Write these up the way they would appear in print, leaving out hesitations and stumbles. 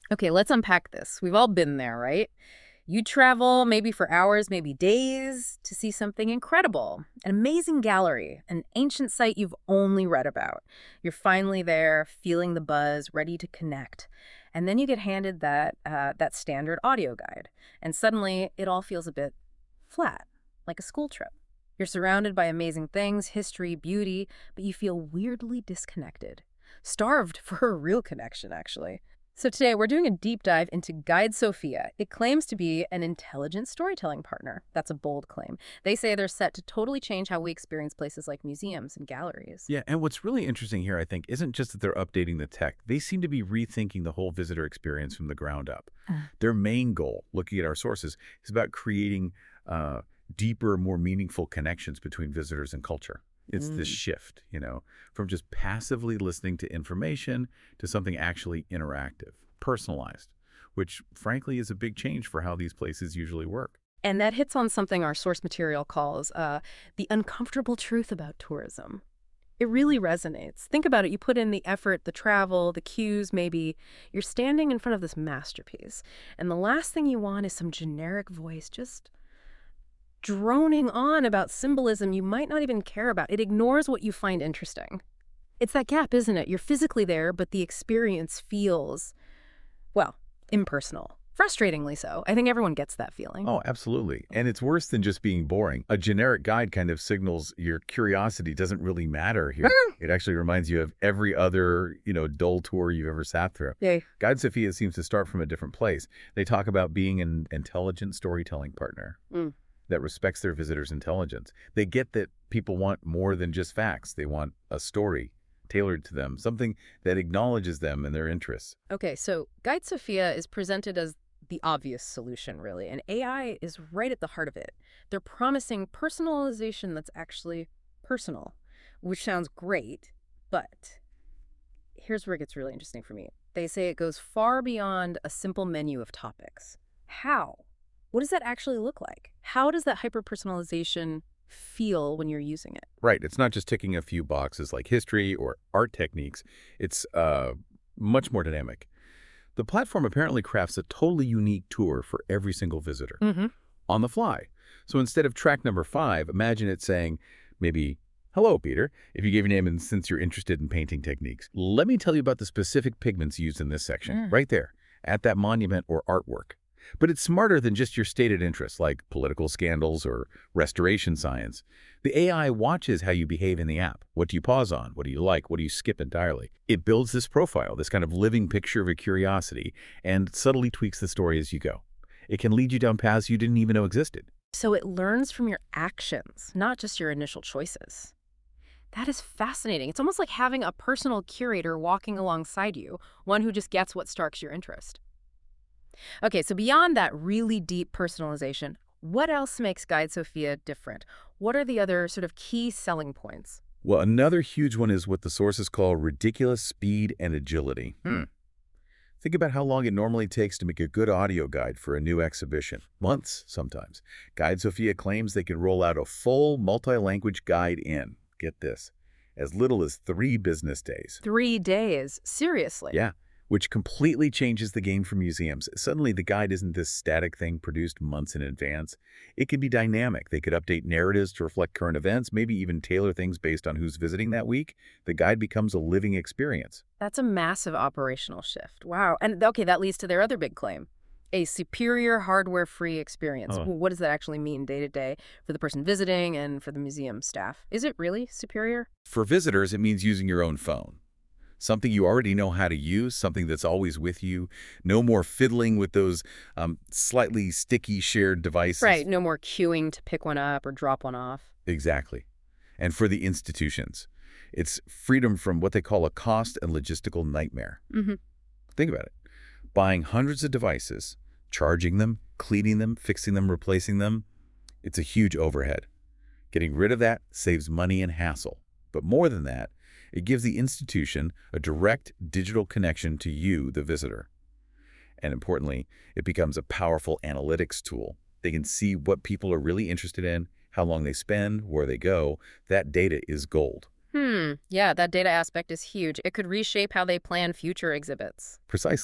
Okay, let's unpack this. We've all been there, right? You travel maybe for hours, maybe days to see something incredible, an amazing gallery, an ancient site you've only read about. You're finally there, feeling the buzz, ready to connect. And then you get handed that standard audio guide. And suddenly it all feels a bit flat, like a school trip. You're surrounded by amazing things, history, beauty, but you feel weirdly disconnected. Starved for a real connection, actually. So today we're doing a deep dive into Guide Sophia. It claims to be an intelligent storytelling partner. That's a bold claim. They say they're set to totally change how we experience places like museums and galleries. Yeah, and what's really interesting here, I think, isn't just that they're updating the tech. They seem to be rethinking the whole visitor experience from the ground up. Their main goal, looking at our sources, is about creating deeper, more meaningful connections between visitors and culture. It's this shift, from just passively listening to information to something actually interactive, personalized, which frankly is a big change for how these places usually work. And that hits on something our source material calls the uncomfortable truth about tourism. It really resonates. Think about it. You put in the effort, the travel, the cues, maybe. You're standing in front of this masterpiece. And the last thing you want is some generic voice just droning on about symbolism you might not even care about. It ignores what you find interesting. It's that gap, isn't it? You're physically there, but the experience feels, well, impersonal. Frustratingly so. I think everyone gets that feeling. Oh, absolutely. And it's worse than just being boring. A generic guide kind of signals your curiosity doesn't really matter here. It actually reminds you of every other, dull tour you've ever sat through. Yay. Guide Sophia seems to start from a different place. They talk about being an intelligent storytelling partner that respects their visitors' intelligence. They get that people want more than just facts. They want a story tailored to them, something that acknowledges them and their interests. Okay, so Guide Sophia is presented as the obvious solution, really, and AI is right at the heart of it. They're promising personalization that's actually personal, which sounds great, but here's where it gets really interesting for me. They say it goes far beyond a simple menu of topics. How? What does that actually look like? How does that hyper-personalization feel when you're using it? Right. It's not just ticking a few boxes like history or art techniques. It's much more dynamic. The platform apparently crafts a totally unique tour for every single visitor on the fly. So instead of track number 5, imagine it saying maybe, "Hello, Peter. If you gave your name and since you're interested in painting techniques, let me tell you about the specific pigments used in this section," right there at that monument or artwork. But it's smarter than just your stated interests, like political scandals or restoration science. The AI watches how you behave in the app. What do you pause on? What do you like? What do you skip entirely? It builds this profile, this kind of living picture of a curiosity, and subtly tweaks the story as you go. It can lead you down paths you didn't even know existed. So it learns from your actions, not just your initial choices. That is fascinating. It's almost like having a personal curator walking alongside you, one who just gets what sparks your interest. Okay, so beyond that really deep personalization, what else makes Guide Sophia different? What are the other sort of key selling points? Well, another huge one is what the sources call ridiculous speed and agility. Think about how long it normally takes to make a good audio guide for a new exhibition. Months, sometimes. Guide Sophia claims they can roll out a full multi-language guide in, get this, as little as 3 business days. 3 days? Seriously? Yeah, which completely changes the game for museums. Suddenly, the guide isn't this static thing produced months in advance. It can be dynamic. They could update narratives to reflect current events, maybe even tailor things based on who's visiting that week. The guide becomes a living experience. That's a massive operational shift. Wow. And okay, that leads to their other big claim. A superior hardware-free experience. Oh. What does that actually mean day to day for the person visiting and for the museum staff? Is it really superior? For visitors, it means using your own phone. Something you already know how to use, something that's always with you. No more fiddling with those slightly sticky shared devices. Right. No more queuing to pick one up or drop one off. Exactly. And for the institutions, it's freedom from what they call a cost and logistical nightmare. Think about it. Buying hundreds of devices, charging them, cleaning them, fixing them, replacing them, it's a huge overhead. Getting rid of that saves money and hassle. But more than that, it gives the institution a direct digital connection to you, the visitor. And importantly, it becomes a powerful analytics tool. They can see what people are really interested in, how long they spend, where they go. That data is gold. Yeah, that data aspect is huge. It could reshape how they plan future exhibits. Precisely.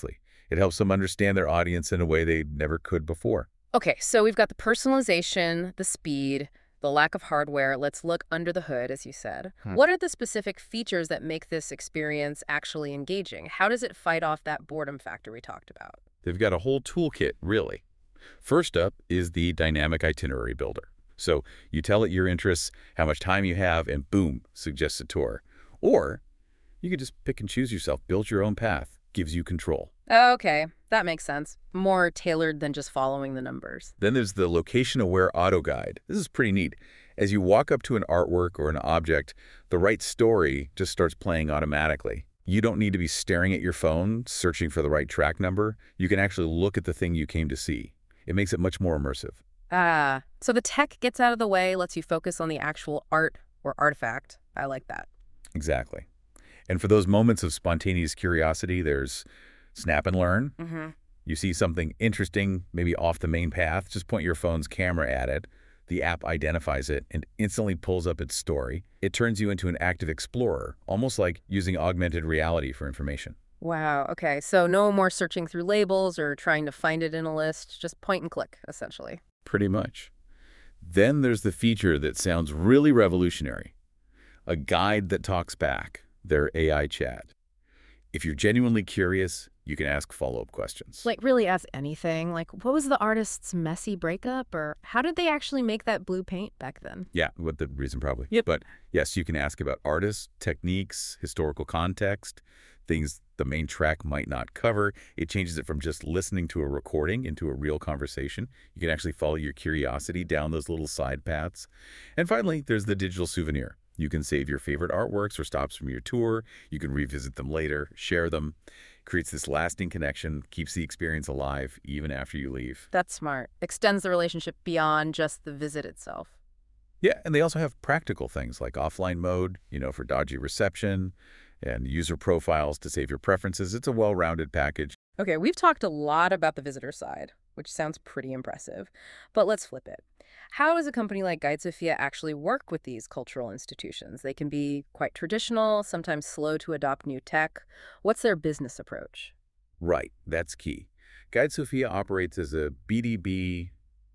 It helps them understand their audience in a way they never could before. Okay, so we've got the personalization, the speed, the lack of hardware. Let's look under the hood, as you said. What are the specific features that make this experience actually engaging? How does it fight off that boredom factor we talked about? They've got a whole toolkit, really. First up is the dynamic itinerary builder. So you tell it your interests, how much time you have, and boom, suggests a tour. Or you could just pick and choose yourself, build your own path, gives you control. Okay, that makes sense. More tailored than just following the numbers. Then there's the location-aware auto guide. This is pretty neat. As you walk up to an artwork or an object, the right story just starts playing automatically. You don't need to be staring at your phone, searching for the right track number. You can actually look at the thing you came to see. It makes it much more immersive. Ah, so the tech gets out of the way, lets you focus on the actual art or artifact. I like that. Exactly. And for those moments of spontaneous curiosity, there's Snap and Learn. You see something interesting, maybe off the main path, just point your phone's camera at it. The app identifies it and instantly pulls up its story. It turns you into an active explorer, almost like using augmented reality for information. Wow, okay, so no more searching through labels or trying to find it in a list, just point and click, essentially. Pretty much. Then there's the feature that sounds really revolutionary. A guide that talks back, their AI chat. If you're genuinely curious, you can ask follow-up questions. Like, really ask anything, like, what was the artist's messy breakup, or how did they actually make that blue paint back then? Yeah, what the reason probably. Yep. But yes, you can ask about artists, techniques, historical context, things the main track might not cover. It changes it from just listening to a recording into a real conversation. You can actually follow your curiosity down those little side paths. And finally, there's the digital souvenir. You can save your favorite artworks or stops from your tour. You can revisit them later, share them. Creates this lasting connection, keeps the experience alive even after you leave. That's smart. Extends the relationship beyond just the visit itself. Yeah, and they also have practical things like offline mode, for dodgy reception, and user profiles to save your preferences. It's a well-rounded package. Okay, we've talked a lot about the visitor side, which sounds pretty impressive. But let's flip it. How does a company like Guide Sophia actually work with these cultural institutions? They can be quite traditional, sometimes slow to adopt new tech. What's their business approach? Right, that's key. Guide Sophia operates as a B2B,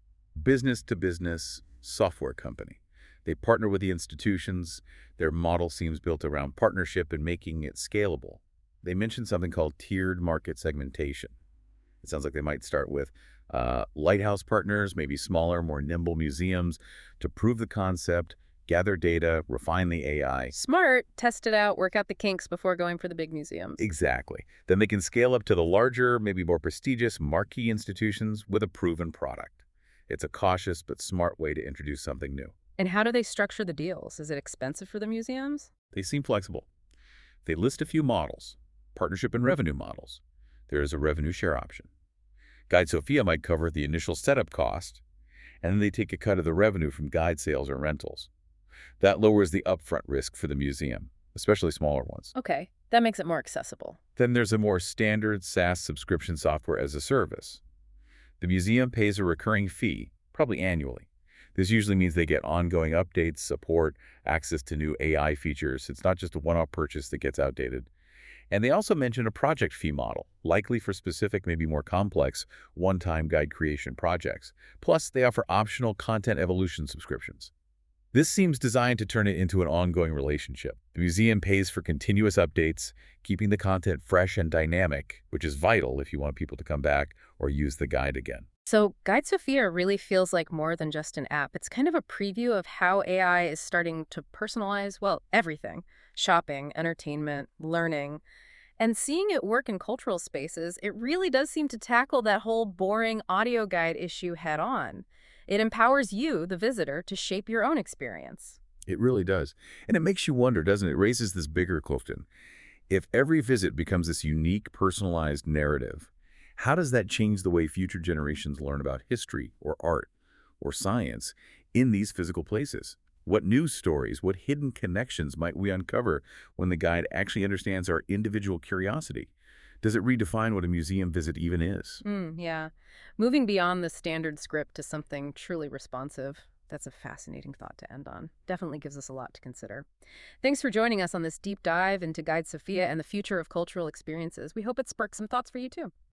business-to-business software company. They partner with the institutions. Their model seems built around partnership and making it scalable. They mentioned something called tiered market segmentation. It sounds like they might start with lighthouse partners, maybe smaller, more nimble museums, to prove the concept, gather data, refine the AI. Smart. Test it out, work out the kinks before going for the big museums. Exactly. Then they can scale up to the larger, maybe more prestigious marquee institutions with a proven product. It's a cautious but smart way to introduce something new. And how do they structure the deals? Is it expensive for the museums? They seem flexible. They list a few models, partnership and revenue models. There is a revenue share option. Guide Sophia might cover the initial setup cost, and then they take a cut of the revenue from guide sales or rentals. That lowers the upfront risk for the museum, especially smaller ones. Okay, that makes it more accessible. Then there's a more standard SaaS subscription software as a service. The museum pays a recurring fee, probably annually. This usually means they get ongoing updates, support, access to new AI features. It's not just a one-off purchase that gets outdated. And they also mention a project fee model, likely for specific, maybe more complex, one-time guide creation projects. Plus, they offer optional content evolution subscriptions. This seems designed to turn it into an ongoing relationship. The museum pays for continuous updates, keeping the content fresh and dynamic, which is vital if you want people to come back or use the guide again. So Guide Sophia really feels like more than just an app. It's kind of a preview of how AI is starting to personalize, well, everything. Shopping, entertainment, learning. And seeing it work in cultural spaces, it really does seem to tackle that whole boring audio guide issue head on. It empowers you, the visitor, to shape your own experience. It really does. And it makes you wonder, doesn't it? It raises this bigger question. If every visit becomes this unique, personalized narrative, how does that change the way future generations learn about history or art or science in these physical places? What new stories, what hidden connections might we uncover when the guide actually understands our individual curiosity? Does it redefine what a museum visit even is? Yeah. Moving beyond the standard script to something truly responsive. That's a fascinating thought to end on. Definitely gives us a lot to consider. Thanks for joining us on this deep dive into Guide Sophia and the future of cultural experiences. We hope it sparks some thoughts for you too.